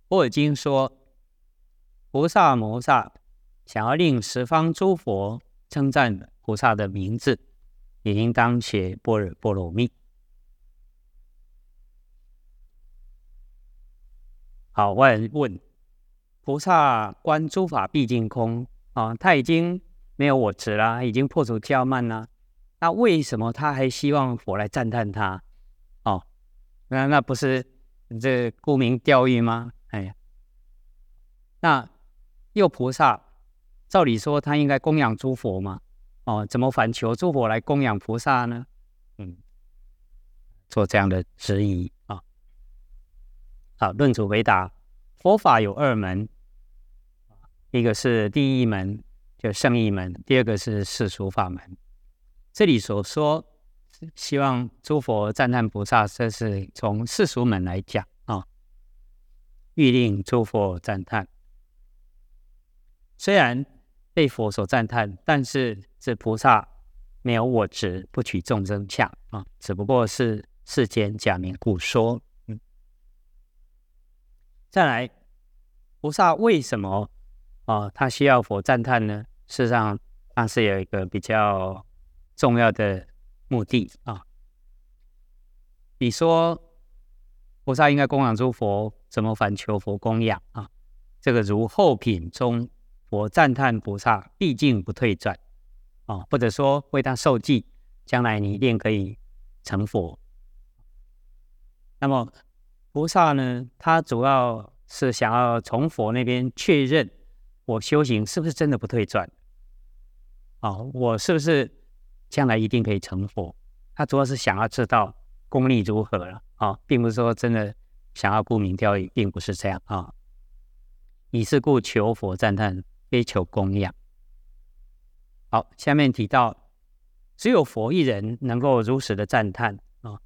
佛尔经说，菩萨摩萨想要令十方诸佛称赞菩萨的名字，也应当学般若波罗蜜。好，我有人问，菩萨观诸法毕竟空他已经没有我执啦，已经破除骄慢啦，那为什么他还希望佛来赞叹他？那不是这沽名钓誉吗？那又菩萨照理说他应该供养诸佛嘛，怎么反求诸佛来供养菩萨呢？做这样的质疑啊。好，论主回答，佛法有二门，一个是第一门，就圣义门；第二个是世俗法门。这里所说希望诸佛赞叹菩萨，这是从世俗门来讲欲令诸佛赞叹。虽然被佛所赞叹，但是这菩萨没有我执，不取众生相只不过是世间假名故说。再来，菩萨为什么他需要佛赞叹呢？事实上，他是有一个比较重要的目的你说菩萨应该供养诸佛，怎么反求佛供养这个如后品中，佛赞叹菩萨毕竟不退转或者说为他受记，将来你一定可以成佛。那么菩萨呢，他主要是想要从佛那边确认我修行是不是真的不退转我是不是将来一定可以成佛。他主要是想要知道功力如何了并不是说真的想要沽名钓誉，并不是这样以是故求佛赞叹，非求供养。好，下面提到只有佛一人能够如实的赞叹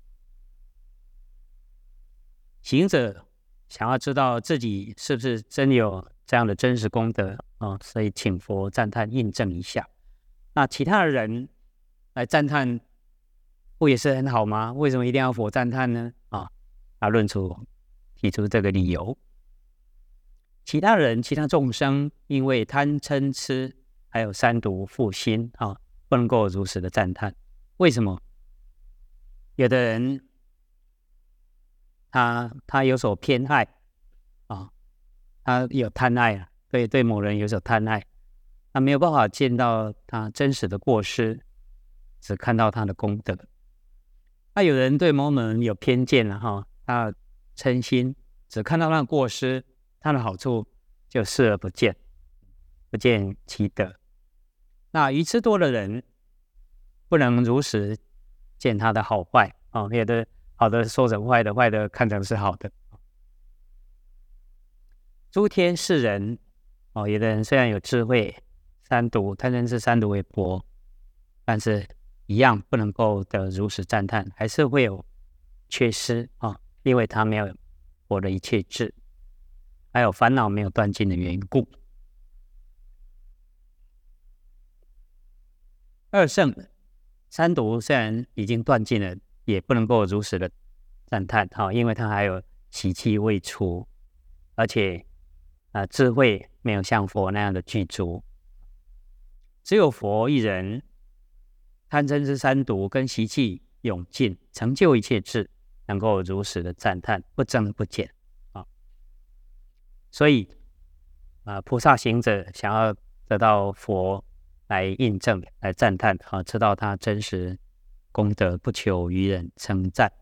行者想要知道自己是不是真有这样的真实功德所以请佛赞叹印证一下。那其他的人来赞叹，不也是很好吗？为什么一定要佛赞叹呢？论处提出这个理由。其他人、其他众生因为贪嗔痴还有三毒覆心不能够如实的赞叹。为什么？有的人他有所偏爱他有贪爱对某人有所贪爱，他没有办法见到他真实的过失，只看到他的功德。有人对某人有偏见他嗔心，只看到他的过失，他的好处就视而不见，不见其德。那愚痴多的人不能如实见他的好坏有的好的说成坏的，坏的看成是好的。诸天世人有的人虽然有智慧，三毒贪嗔痴三毒为薄，但是一样不能够得如实赞叹，还是会有缺失因为他没有佛的一切智，还有烦恼没有断尽的缘故。二圣三毒虽然已经断尽了，也不能够如实的赞叹因为他还有习气未除，而且智慧没有像佛那样的具足。只有佛一人，贪嗔痴三毒跟习气永尽，成就一切智，能够如实的赞叹，不增不减所以菩萨行者想要得到佛来印证，来赞叹知道他真实功德，不求于人称赞。